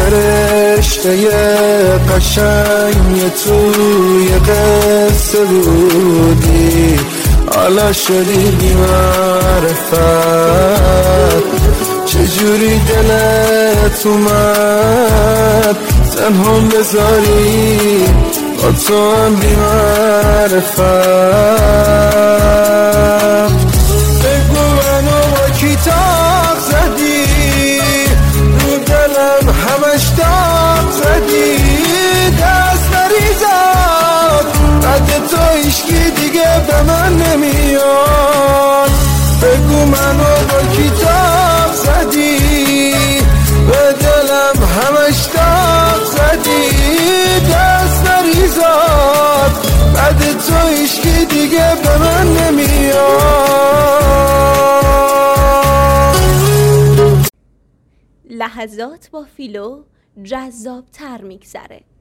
فرشته قشنگ توی قصه بودی، حالا شدی بی معرفت. چجوری دلت اومد تنهام بذاری با تو هم بی معرفت؟ بگو منو با کتاب زدی، رو دلم همش داغ زدی، دست نریزاد بعد تو هیچکی دیگه به من نمیاد. بگو منو با کتاب زدی، به دلم همش داغ زدی، دست نریزاد بعد تو هیچکی دیگه به من نمیاد. لحظات با فیلو جذاب تر میگذره.